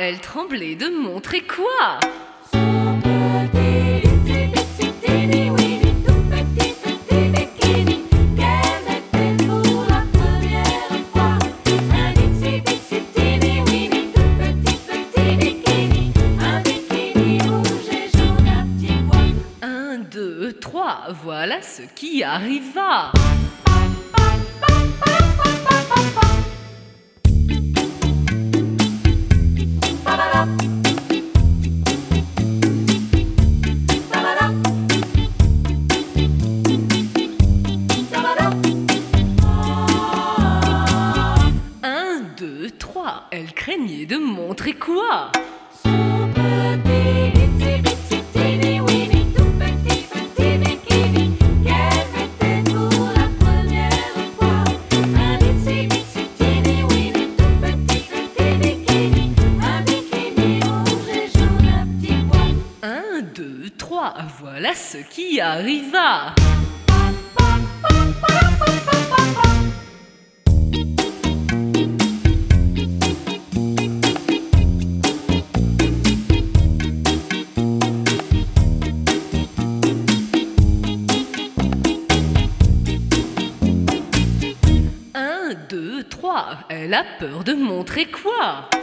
elle tremblait de montrer quoi? Son petit itsy bitsy teeny weeny, tout petit petit bikini qu'elle mettait pour la première fois. Un itsy bitsy teeny weeny, tout petit petit bikini, un bikini rouge et jaune à petits pois. 1, 2, 3, voilà ce qui arriva. Elle craignait de montrer quoi? Son petit itsy bitsy teeny weeny, tout petit petit bikini qu'elle mettait pour la première fois. Un itsy bitsy teeny weeny, tout petit petit bikini, un bikini rouge et jaune à petits pois. 1, 2, 3, voilà ce qui arriva. Elle a peur de montrer quoi?